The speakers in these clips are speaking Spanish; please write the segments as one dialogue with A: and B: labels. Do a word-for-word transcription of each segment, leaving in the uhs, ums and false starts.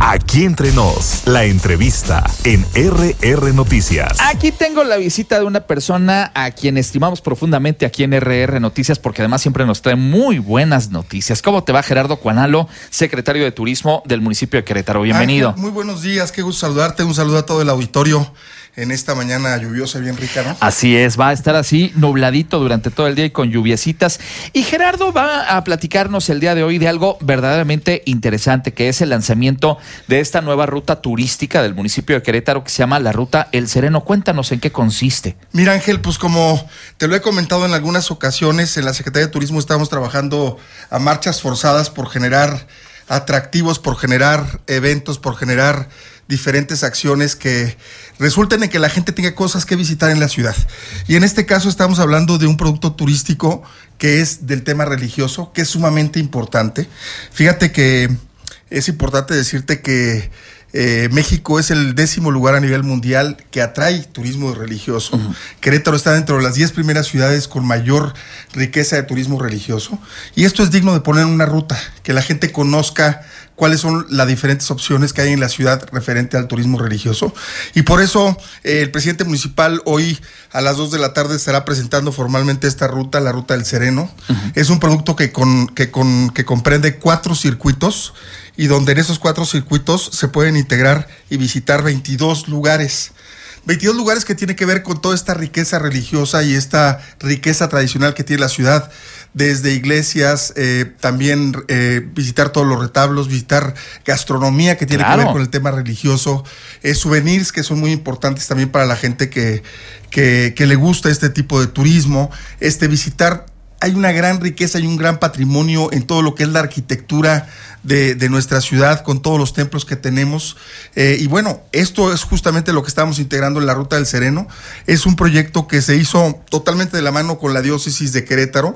A: Aquí Entre Nos, la entrevista en R R Noticias.
B: Aquí tengo la visita de una persona a quien estimamos profundamente aquí en R R Noticias, porque además siempre nos trae muy buenas noticias. ¿Cómo te va, Gerardo Cuanalo, secretario de Turismo del municipio de Querétaro? Bienvenido.
C: Ángel, muy buenos días, qué gusto saludarte. Un saludo a todo el auditorio en esta mañana lluviosa, bien rica, ¿no?
B: Así es, va a estar así nubladito durante todo el día y con lluviecitas. Y Gerardo va a platicarnos el día de hoy de algo verdaderamente interesante, que es el lanzamiento de esta nueva ruta turística del municipio de Querétaro que se llama la Ruta El Sereno. Cuéntanos en qué consiste.
C: Mira, Ángel, pues como te lo he comentado en algunas ocasiones, en la Secretaría de Turismo estamos trabajando a marchas forzadas por generar atractivos, por generar eventos, por generar diferentes acciones que resulten en que la gente tenga cosas que visitar en la ciudad. Y en este caso estamos hablando de un producto turístico que es del tema religioso, que es sumamente importante. Fíjate que es importante decirte que eh, México es el décimo lugar a nivel mundial que atrae turismo religioso. Uh-huh. Querétaro está dentro de las diez primeras ciudades con mayor riqueza de turismo religioso. Y esto es digno de poner en una ruta, que la gente conozca cuáles son las diferentes opciones que hay en la ciudad referente al turismo religioso. Y por eso eh, el presidente municipal hoy a las dos de la tarde estará presentando formalmente esta ruta, la Ruta del Sereno. Uh-huh. Es un producto que, con, que, con, que comprende cuatro circuitos y donde en esos cuatro circuitos se pueden integrar y visitar veintidós lugares. veintidós lugares que tiene que ver con toda esta riqueza religiosa y esta riqueza tradicional que tiene la ciudad, desde iglesias, eh, también eh, visitar todos los retablos, visitar gastronomía que tiene claro. que ver con el tema religioso, eh, souvenirs que son muy importantes también para la gente que, que, que le gusta este tipo de turismo, este visitar. Hay una gran riqueza y un gran patrimonio en todo lo que es la arquitectura de, de nuestra ciudad, con todos los templos que tenemos. Eh, y bueno, esto es justamente lo que estamos integrando en la Ruta del Sereno. Es un proyecto que se hizo totalmente de la mano con la diócesis de Querétaro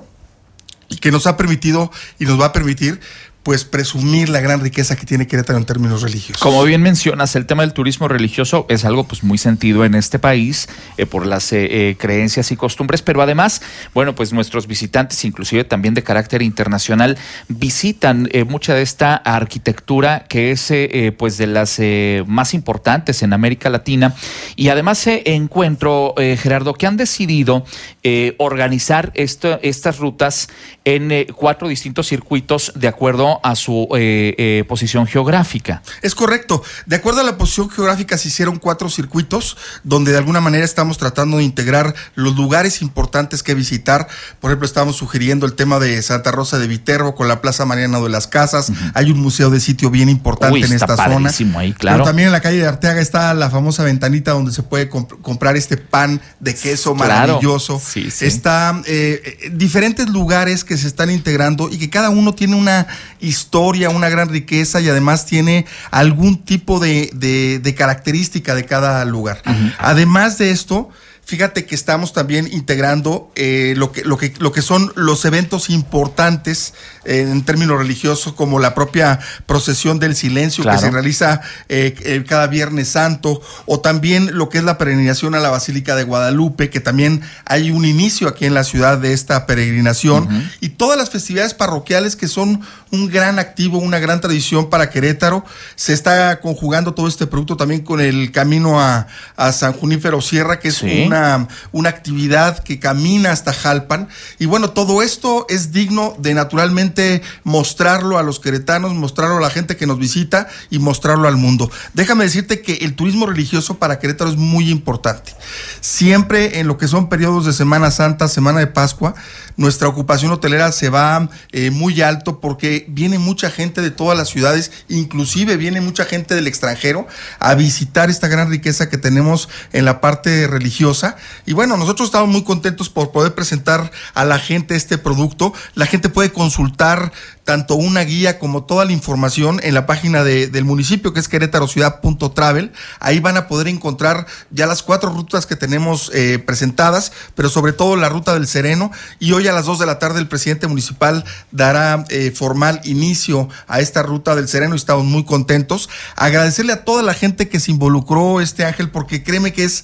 C: y que nos ha permitido y nos va a permitir pues presumir la gran riqueza que tiene Querétaro en términos religiosos.
B: Como bien mencionas, el tema del turismo religioso es algo pues muy sentido en este país eh, por las eh, eh, creencias y costumbres, pero además, bueno, pues nuestros visitantes, inclusive también de carácter internacional, visitan eh, mucha de esta arquitectura que es eh, eh, pues de las eh, más importantes en América Latina. Y además eh, encuentro, eh, Gerardo, que han decidido eh, organizar esto, estas rutas en eh, cuatro distintos circuitos de acuerdo a su eh, eh, posición geográfica.
C: Es correcto. De acuerdo a la posición geográfica se hicieron cuatro circuitos donde de alguna manera estamos tratando de integrar los lugares importantes que visitar. Por ejemplo, estamos sugiriendo el tema de Santa Rosa de Viterbo con la Plaza Mariano de las Casas. Uh-huh. Hay un museo de sitio bien importante Uy, en esta zona.
B: Ahí, claro.
C: Pero también en la calle de Arteaga está la famosa ventanita donde se puede comp- comprar este pan de queso claro. maravilloso. Sí, sí. Está eh, diferentes lugares que se están integrando y que cada uno tiene una historia, una gran riqueza y además tiene algún tipo de, de, de característica de cada lugar. Uh-huh. Además de esto, fíjate que estamos también integrando eh, lo que, lo que, lo que son los eventos importantes eh, en términos religiosos, como la propia procesión del silencio claro. que se realiza eh, eh, cada Viernes Santo, o también lo que es la peregrinación a la Basílica de Guadalupe, que también hay un inicio aquí en la ciudad de esta peregrinación, uh-huh. y todas las festividades parroquiales que son un gran activo, una gran tradición para Querétaro. Se está conjugando todo este producto también con el camino a, a San Junípero Sierra, que es sí. una Una, una actividad que camina hasta Jalpan. Y bueno, todo esto es digno de naturalmente mostrarlo a los queretanos, mostrarlo a la gente que nos visita y mostrarlo al mundo. Déjame decirte que el turismo religioso para Querétaro es muy importante. Siempre en lo que son periodos de Semana Santa, Semana de Pascua, nuestra ocupación hotelera se va eh, muy alto porque viene mucha gente de todas las ciudades, inclusive viene mucha gente del extranjero a visitar esta gran riqueza que tenemos en la parte religiosa. Y bueno, nosotros estamos muy contentos por poder presentar a la gente este producto. La gente puede consultar tanto una guía como toda la información en la página de, del municipio, que es querétarociudad punto travel. Ahí van a poder encontrar ya las cuatro rutas que tenemos eh, presentadas, pero sobre todo la Ruta del Sereno. Y hoy a las dos de la tarde el presidente municipal dará eh, formal inicio a esta Ruta del Sereno y estamos muy contentos. Agradecerle a toda la gente que se involucró, este Ángel, porque créeme que es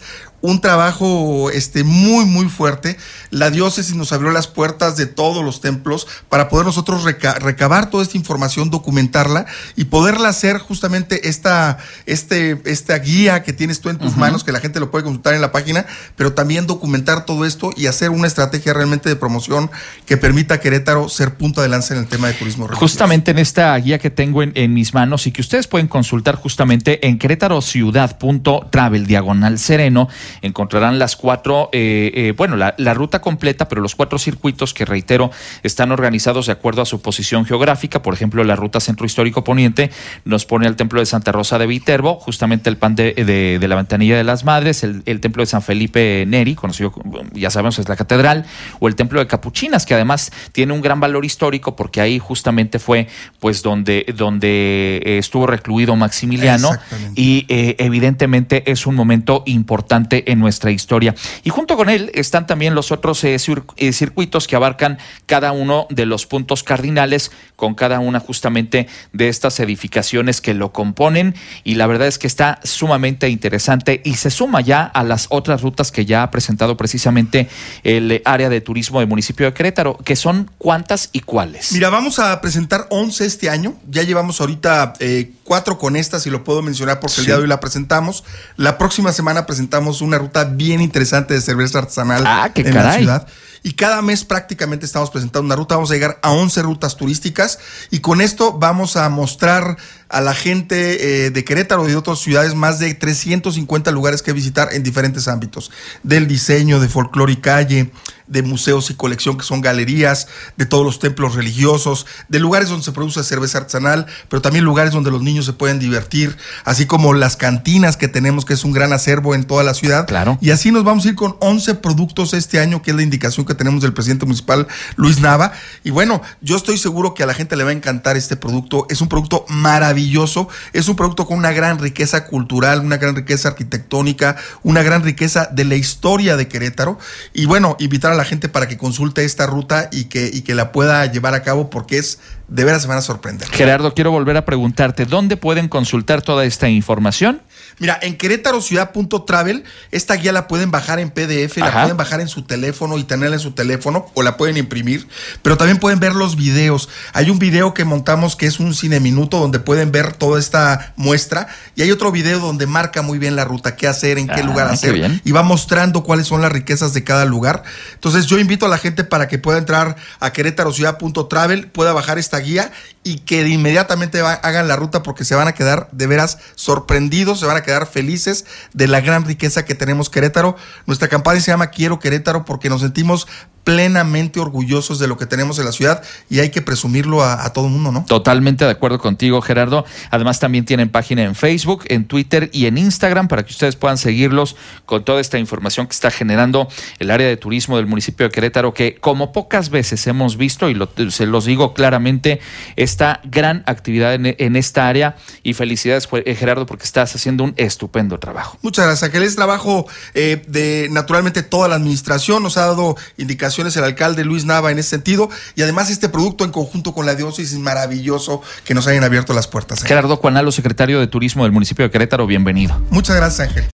C: un trabajo este, muy, muy fuerte. La diócesis nos abrió las puertas de todos los templos para poder nosotros reca- recabar toda esta información, documentarla y poderla hacer justamente esta, este, esta guía que tienes tú en tus uh-huh. manos, que la gente lo puede consultar en la página, pero también documentar todo esto y hacer una estrategia realmente de promoción que permita a Querétaro ser punta de lanza en el tema de turismo religioso.
B: Justamente en esta guía que tengo en, en mis manos y que ustedes pueden consultar justamente en querétarociudad punto travel diagonal sereno, encontrarán las cuatro, eh, eh, bueno, la, la ruta completa, pero los cuatro circuitos que, reitero, están organizados de acuerdo a su posición geográfica. Por ejemplo, la ruta Centro Histórico Poniente nos pone al Templo de Santa Rosa de Viterbo, justamente el pan de, de, de la Ventanilla de las Madres, el, el Templo de San Felipe Neri, conocido, ya sabemos, es la catedral, o el Templo de Capuchinas, que además tiene un gran valor histórico porque ahí justamente fue pues donde, donde eh, estuvo recluido Maximiliano y eh, evidentemente es un momento importante en nuestra historia. Y junto con él están también los otros eh, cir- eh, circuitos que abarcan cada uno de los puntos cardinales con cada una justamente de estas edificaciones que lo componen, y la verdad es que está sumamente interesante y se suma ya a las otras rutas que ya ha presentado precisamente el área de turismo del municipio de Querétaro, que son ¿cuántas y cuáles?
C: Mira, vamos a presentar once este año, ya llevamos ahorita eh, cuatro con estas y lo puedo mencionar porque sí. el día de hoy la presentamos. La próxima semana presentamos una ruta bien interesante de cerveza artesanal
B: ah, qué
C: en
B: caray.
C: la ciudad. Y cada mes prácticamente estamos presentando una ruta. Vamos a llegar a once rutas turísticas y con esto vamos a mostrar a la gente eh, de Querétaro y de otras ciudades más de trescientos cincuenta lugares que visitar en diferentes ámbitos, del diseño, de folclore y calle, de museos y colección, que son galerías, de todos los templos religiosos, de lugares donde se produce cerveza artesanal, pero también lugares donde los niños se pueden divertir, así como las cantinas que tenemos, que es un gran acervo en toda la ciudad.
B: Claro.
C: Y así nos vamos a ir con once productos este año, que es la indicación que tenemos del presidente municipal, Luis Nava. Y bueno, yo estoy seguro que a la gente le va a encantar este producto. Es un producto maravilloso, es un producto con una gran riqueza cultural, una gran riqueza arquitectónica, una gran riqueza de la historia de Querétaro. Y bueno, invitar a la gente para que consulte esta ruta y que, y que la pueda llevar a cabo, porque es, de veras se van a sorprender.
B: Gerardo, quiero volver a preguntarte, ¿dónde pueden consultar toda esta información?
C: Mira, en querétarociudad punto travel, esta guía la pueden bajar en P D F, Ajá. la pueden bajar en su teléfono y tenerla en su teléfono, o la pueden imprimir, pero también pueden ver los videos. Hay un video que montamos que es un cine minuto donde pueden ver toda esta muestra, y hay otro video donde marca muy bien la ruta, qué hacer, en qué ah, lugar hacer, y va mostrando cuáles son las riquezas de cada lugar. Entonces yo invito a la gente para que pueda entrar a querétarociudad punto travel, pueda bajar esta guía y que de inmediatamente va, hagan la ruta, porque se van a quedar de veras sorprendidos, se van a quedar felices de la gran riqueza que tenemos Querétaro. Nuestra campaña se llama Quiero Querétaro porque nos sentimos plenamente orgullosos de lo que tenemos en la ciudad y hay que presumirlo a, a todo el mundo, ¿no?
B: Totalmente de acuerdo contigo, Gerardo. Además también tienen página en Facebook, en Twitter y en Instagram para que ustedes puedan seguirlos con toda esta información que está generando el área de turismo del municipio de Querétaro, que como pocas veces hemos visto, y lo, se los digo claramente, esta gran actividad en, en esta área, y felicidades, Gerardo, porque estás haciendo un estupendo trabajo.
C: Muchas gracias, Ángel. Es trabajo eh, de naturalmente toda la administración, nos ha dado indicaciones el alcalde Luis Nava en ese sentido, y además este producto en conjunto con la diócesis, maravilloso que nos hayan abierto las puertas.
B: Gerardo Cuanalo, secretario de Turismo del municipio de Querétaro, bienvenido.
C: Muchas gracias, Ángel.